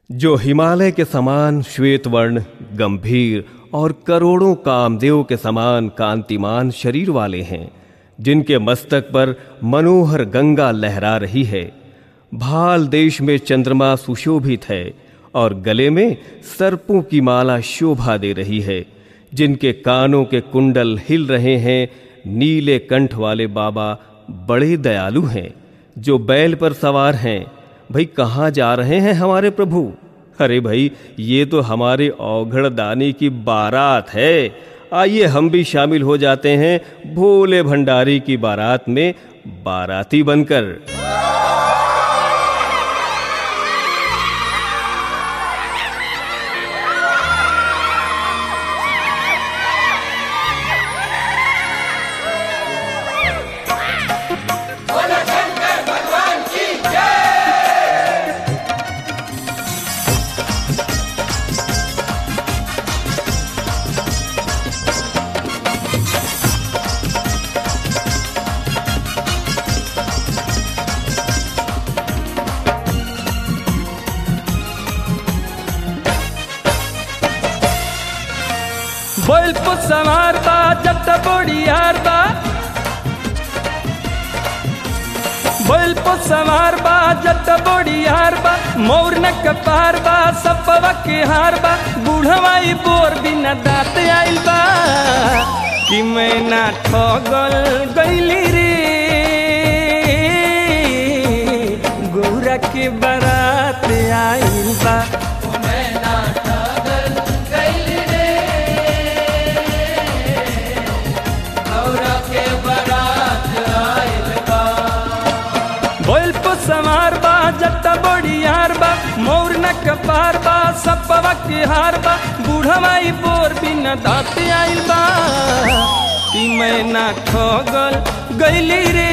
जो हिमालय के समान श्वेत वर्ण, गंभीर और करोड़ों कामदेव के समान कांतिमान शरीर वाले हैं, जिनके मस्तक पर मनोहर गंगा लहरा रही है। भाल देश में चंद्रमा सुशोभित है और गले में सर्पों की माला शोभा दे रही है। जिनके कानों के कुंडल हिल रहे हैं, नीले कंठ वाले बाबा बड़े दयालु हैं। जो बैल पर सवार हैं, भाई कहाँ जा रहे हैं हमारे प्रभु? अरे भाई, ये तो हमारे औघड़ दानी की बारात है। आइए हम भी शामिल हो जाते हैं भोले भंडारी की बारात में बाराती बनकर। बैल को सवार बा जट बोड़ियार बा, बैल को सवार बा जट बोड़ियार बा, मोर न कपार बा सबवा के हार बा, बूढ़वाई बोर बिना दांत आइल बा। कि मैं ना ठगल गइली रे, गौरा के बारात आइल बा। बैल को सवार बा जट्टा बड़ियार बा, मोर न कपार बा सबवा के हार बा, बूढ़वाई बोर बिना दांत आइल बा। कि मैं ना ठगल गइली रे,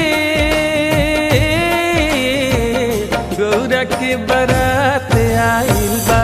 गौरा के बारात आइल बा।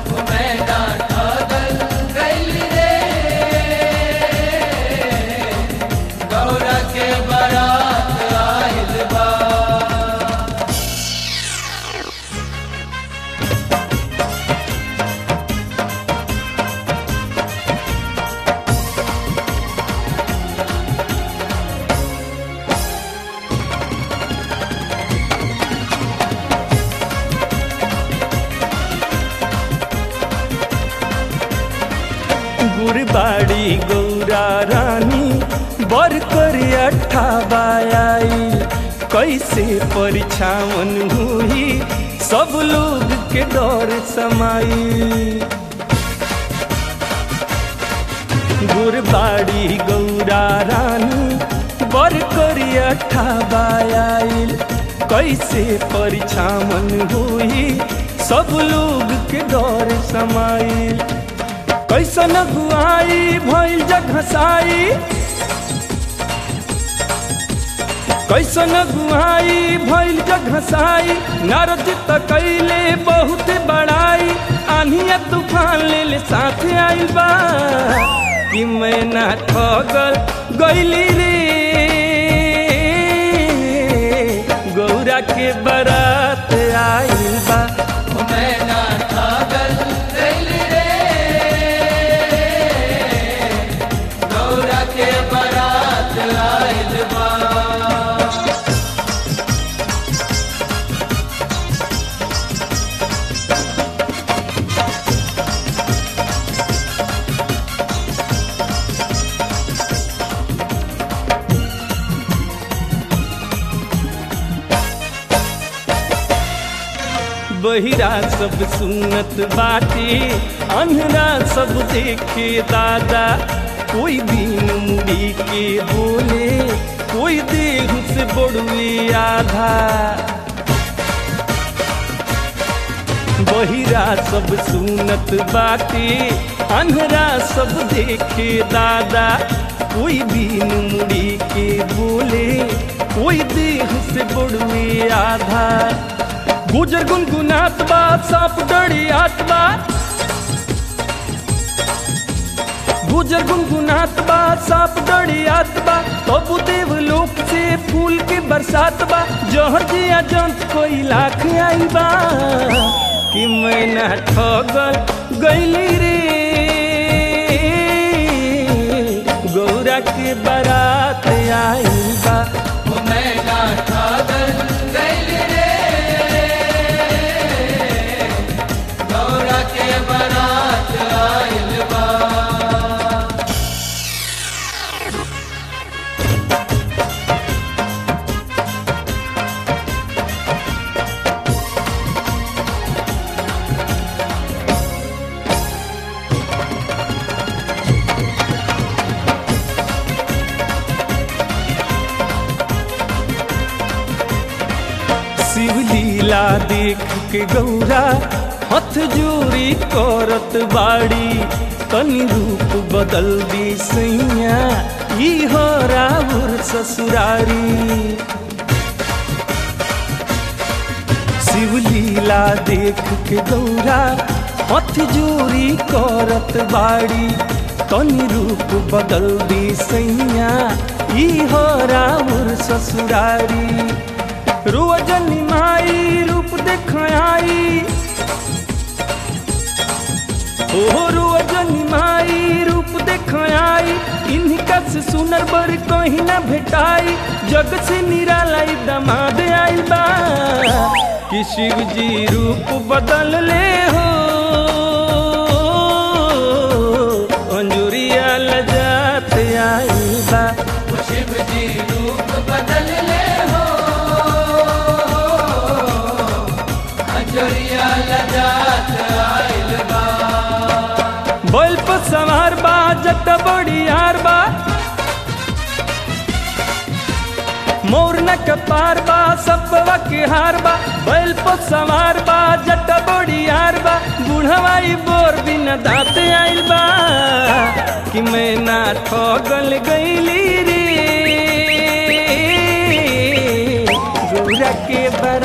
गुरबाड़ी गौरा रानी बर कर 28 आई, कैसे परिछावन हुई सब लोग के डर समाई। गुरबाड़ी गौरा रानी बर कर 28 आई, कैसे परिछावन हुई सब लोग के डर समाई। कैसन गुआई भइल जघसाई, कैसन गुआई भइल जघसाई, नारद त कैले बहुत बड़ाई, आंधिया तूफान ले साथ आइल बा। कि मैं ना ठगल गइली रे, गौरा के बारात आइल बा। बहिरा सब सुनत बाटे, अंधरा सब देखे दादा, कोई दिन मुड़ी के बोले, कोई देह से बड़ुए आधा। बहिरा सब सुनत बाटे, अंधरा सब देखे दादा, कोई दिन मुड़ी के बोले, कोई देह से बड़ुए आधा। गुजर गुनगुनात बा सांप डरियात बा, गुजर गुनगुनात बा सांप डरियात बा, तबु देवलोक से फूल के बरसात बा, जहर जिया जंत कोई लाख आई बा। कि मैं ना ठगल गईली रे गौरा के बारात आई बा मैं ना ठगल गईली रे गौरा के बारात आइल बा। शिवलीला देख के गौरा हथ जोरी करत बाड़ी तनी रूप बदल दी सैया ई हो राउर ससुरारी। शिवलीला देख के गौरा हथ जोरी करत बाड़ी तनी रूप बदल दी सैया ई हो राउर ससुरारी। रोजनी माई रूप देखाई ओ रोजनी माई रूप देखाई इनका से सुनर बर कहीं ना भेटाई जग से निराला दमाद आइल बा कि शिव जी रूप बदल ले हो अंजुरिया लजात आइल बा शिव जी रूप बदल ले हो अंजुरिया लजात आइल बा। बैल पर सवार बा जट बड़ी यार बा मोर न कपार बा सबवा के हार बा बैल पर सवार बा जट बड़ी यार बा बुढ़वाई बोर बिन दांत आइल बा कि मैं ना ठगल गईली रे गौरा के बारात